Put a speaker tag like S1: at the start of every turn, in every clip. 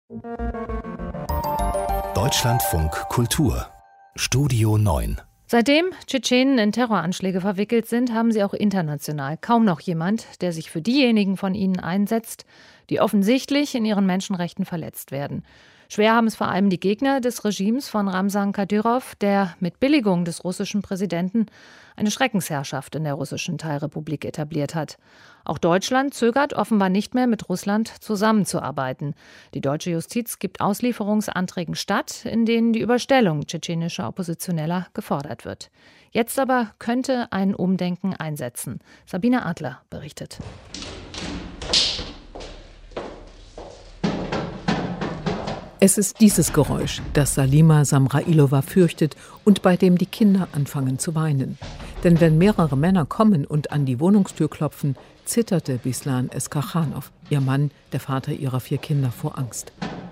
S1: Deutschlandfunk Kultur Studio 9.
S2: Seitdem Tschetschenen in Terroranschläge verwickelt sind, haben sie auch international kaum noch jemand, der sich für diejenigen von ihnen einsetzt, die offensichtlich in ihren Menschenrechten verletzt werden. Schwer haben es vor allem die Gegner des Regimes von Ramsan Kadyrov, der mit Billigung des russischen Präsidenten eine Schreckensherrschaft in der russischen Teilrepublik etabliert hat. Auch Deutschland zögert offenbar nicht mehr, mit Russland zusammenzuarbeiten. Die deutsche Justiz gibt Auslieferungsanträgen statt, in denen die Überstellung tschetschenischer Oppositioneller gefordert wird. Jetzt aber könnte ein Umdenken einsetzen. Sabine Adler berichtet.
S3: Es ist dieses Geräusch, das Salima Samrailova fürchtet und bei dem die Kinder anfangen zu weinen. Denn wenn mehrere Männer kommen und an die Wohnungstür klopfen, zitterte Bislan Eskachanov, ihr Mann, der Vater ihrer 4 Kinder, vor Angst.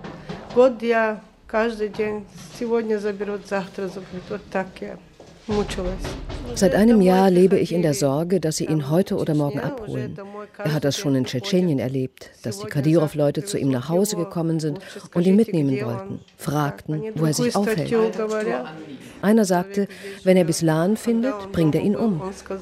S4: Seit einem Jahr lebe ich in der Sorge, dass sie ihn heute oder morgen abholen. Er hat das schon in Tschetschenien erlebt, dass die Kadyrov-Leute zu ihm nach Hause gekommen sind und ihn mitnehmen wollten, fragten, wo er sich aufhält. Einer sagte, wenn er Bislan findet, bringt er ihn um.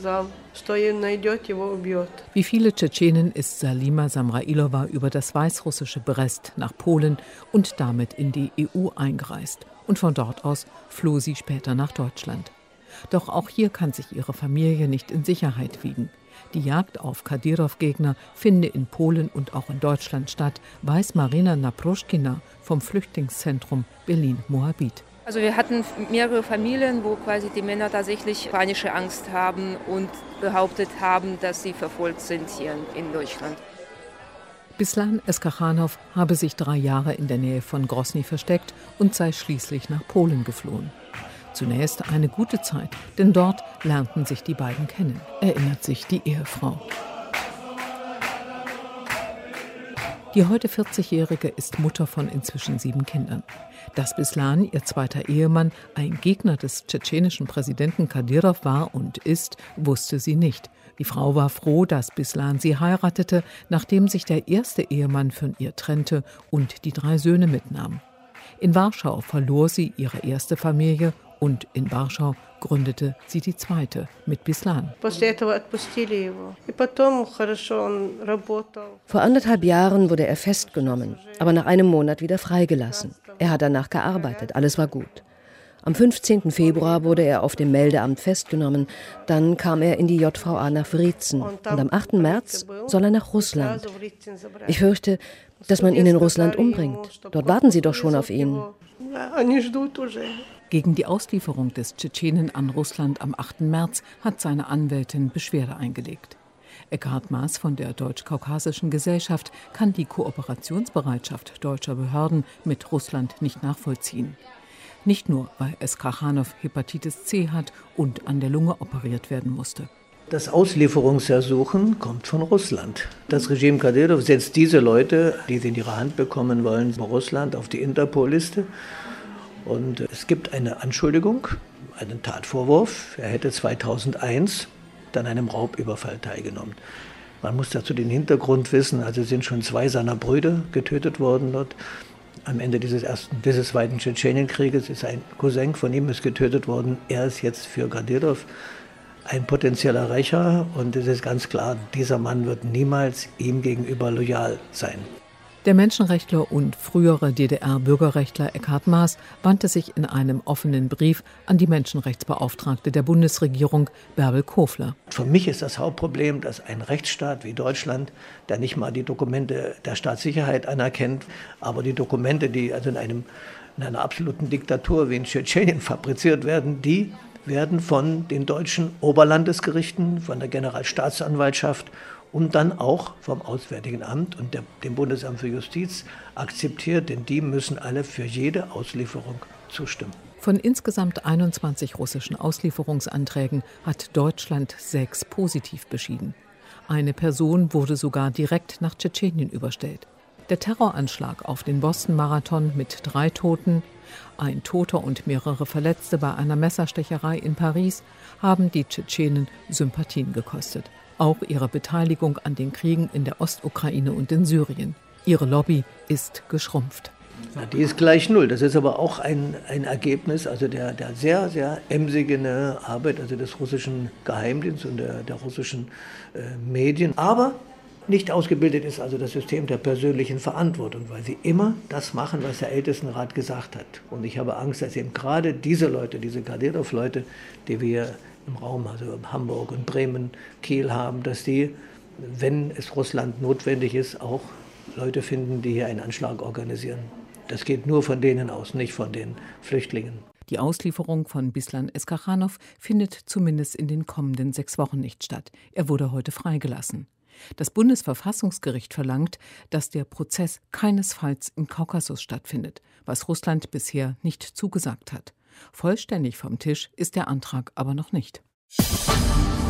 S3: Wie viele Tschetschenen ist Salima Samrailova über das weißrussische Brest nach Polen und damit in die EU eingereist. Und von dort aus floh sie später nach Deutschland. Doch auch hier kann sich ihre Familie nicht in Sicherheit wiegen. Die Jagd auf Kadyrov-Gegner finde in Polen und auch in Deutschland statt, weiß Marina Naproschkina vom Flüchtlingszentrum Berlin-Moabit.
S5: Also wir hatten mehrere Familien, wo quasi die Männer tatsächlich panische Angst haben und behauptet haben, dass sie verfolgt sind hier in Deutschland.
S3: Bislan Eskachanov habe sich 3 Jahre in der Nähe von Grosny versteckt und sei schließlich nach Polen geflohen. Zunächst eine gute Zeit, denn dort lernten sich die beiden kennen, erinnert sich die Ehefrau. Die heute 40-Jährige ist Mutter von inzwischen 7 Kindern. Dass Bislan, ihr zweiter Ehemann, ein Gegner des tschetschenischen Präsidenten Kadyrov war und ist, wusste sie nicht. Die Frau war froh, dass Bislan sie heiratete, nachdem sich der erste Ehemann von ihr trennte und die 3 Söhne mitnahm. In Warschau verlor sie ihre erste Familie und in Warschau gründete sie die zweite mit Bislan.
S4: Vor 1,5 Jahren wurde er festgenommen, aber nach einem Monat wieder freigelassen. Er hat danach gearbeitet, alles war gut. Am 15. Februar wurde er auf dem Meldeamt festgenommen. Dann kam er in die JVA nach Wriezen. Und am 8. März soll er nach Russland. Ich fürchte, dass man ihn in Russland umbringt. Dort warten sie doch schon auf ihn.
S3: Gegen die Auslieferung des Tschetschenen an Russland am 8. März hat seine Anwältin Beschwerde eingelegt. Eckhard Maas von der Deutsch-Kaukasischen Gesellschaft kann die Kooperationsbereitschaft deutscher Behörden mit Russland nicht nachvollziehen. Nicht nur, weil Eskachanov Hepatitis C hat und an der Lunge operiert werden musste.
S6: Das Auslieferungsersuchen kommt von Russland. Das Regime Kadyrov setzt diese Leute, die sie in ihre Hand bekommen wollen, bei Russland auf die Interpol-Liste. Und es gibt eine Anschuldigung, einen Tatvorwurf. Er hätte 2001 an einem Raubüberfall teilgenommen. Man muss dazu den Hintergrund wissen, also sind schon 2 seiner Brüder getötet worden dort. Am Ende dieses zweiten Tschetschenienkrieges ist ein Cousin von ihm getötet worden. Er ist jetzt für Kadyrov ein potenzieller Rächer und es ist ganz klar, dieser Mann wird niemals ihm gegenüber loyal sein.
S3: Der Menschenrechtler und frühere DDR-Bürgerrechtler Eckhard Maas wandte sich in einem offenen Brief an die Menschenrechtsbeauftragte der Bundesregierung, Bärbel Kofler.
S6: Für mich ist das Hauptproblem, dass ein Rechtsstaat wie Deutschland, der nicht mal die Dokumente der Staatssicherheit anerkennt, aber die Dokumente, die also in einer absoluten Diktatur wie in Tschetschenien fabriziert werden, die werden von den deutschen Oberlandesgerichten, von der Generalstaatsanwaltschaft und dann auch vom Auswärtigen Amt und dem Bundesamt für Justiz akzeptiert, denn die müssen alle für jede Auslieferung zustimmen.
S3: Von insgesamt 21 russischen Auslieferungsanträgen hat Deutschland 6 positiv beschieden. Eine Person wurde sogar direkt nach Tschetschenien überstellt. Der Terroranschlag auf den Boston-Marathon mit 3 Toten, ein Toter und mehrere Verletzte bei einer Messerstecherei in Paris haben die Tschetschenen Sympathien gekostet. Auch ihre Beteiligung an den Kriegen in der Ostukraine und in Syrien. Ihre Lobby ist geschrumpft.
S6: Na, die ist gleich 0. Das ist aber auch ein Ergebnis also der sehr, sehr emsigen Arbeit also des russischen Geheimdienstes und der russischen Medien. Aber nicht ausgebildet ist also das System der persönlichen Verantwortung, weil sie immer das machen, was der Ältestenrat gesagt hat. Und ich habe Angst, dass eben gerade diese Leute, diese Kadyrow-Leute, die wir im Raum, also Hamburg und Bremen, Kiel haben, dass die, wenn es Russland notwendig ist, auch Leute finden, die hier einen Anschlag organisieren. Das geht nur von denen aus, nicht von den Flüchtlingen.
S3: Die Auslieferung von Bislan Eskachanow findet zumindest in den kommenden 6 Wochen nicht statt. Er wurde heute freigelassen. Das Bundesverfassungsgericht verlangt, dass der Prozess keinesfalls im Kaukasus stattfindet, was Russland bisher nicht zugesagt hat. Vollständig vom Tisch ist der Antrag aber noch nicht.